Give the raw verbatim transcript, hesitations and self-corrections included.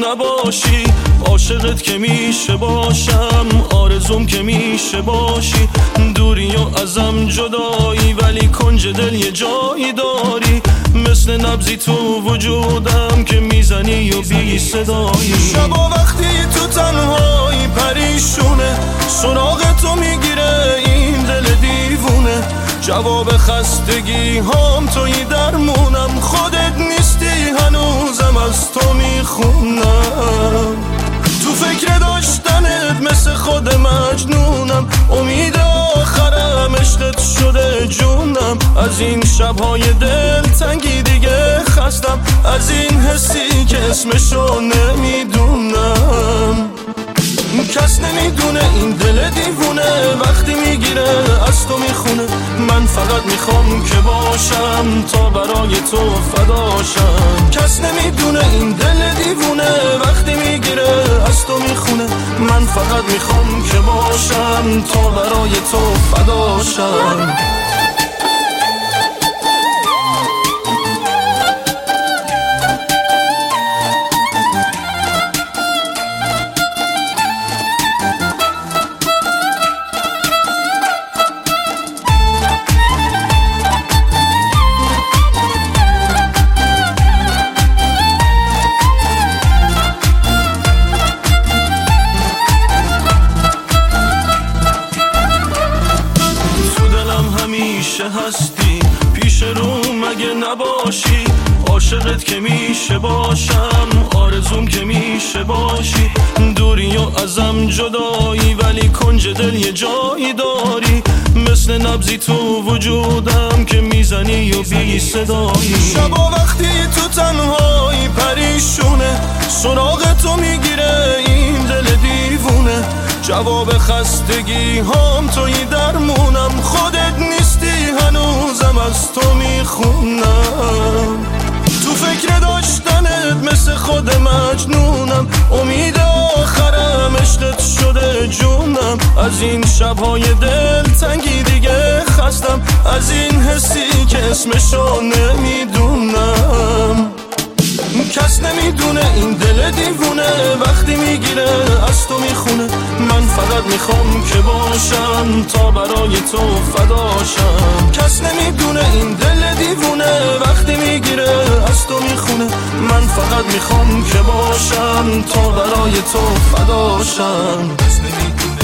نباشی، عاشقت که میشه باشم، آرزوم که میشه باشی. دوری و ازم جدایی ولی کنج دل یه جایی داری، مثل نبضی تو وجودم که میزنی و بی صدایی. شبا وقتی تو تنهایی پریشونه، سراغ تو میگیره این دل دیوونه. جواب خستگی هم توی درمونم، خودت نیستی هنوزم از تو میخونم. تو فکر داشتنت مثل خود مجنونم، امید آخرم عشقت شده جونم. از این شبهای دل تنگی دیگه خستم، از این حسی که اسمشو نمیدونم. کس نمیدونه این دل دیوونه وقتی میگیره از تو میخونه. من فقط میخوام که باشم تا برای تو فداشم. کس نمیدونه این دل دیوونه وقتی میگیره از تو میخونه. من فقط میخوام که باشم تا برای تو فداشم. هستی پیش رو مگه نباشی، عاشقت که میشه باشم، آرزوم که میشه باشی. دوری و ازم جدایی ولی کنج دل یه جایی داری، مثل نبضی تو وجودم که میزنی و بی صدایی. شبا وقتی تو تنهایی پریشونه، سراغ تو میگیره این دل دیوونه. جواب خستگی هم توی درمونم، خودت نیستی هنوزم از تو میخونم. تو فکر داشتنت مثل خود مجنونم، امید آخرم عشقت شده جونم. از این شبهای دل تنگی دیگه خستم، از این حسی که اسمشو نمیدونم. کس نمیدونه این دل دیوونه وقتی میگیره از تو میخونه. من فقط میخوام که باشم تا برای تو فداشم. کس نمیدونه این دل دیوونه وقتی میگیره از تو میخونه. من فقط میخوام که باشم تا برای تو فداشم. کس نمیدونه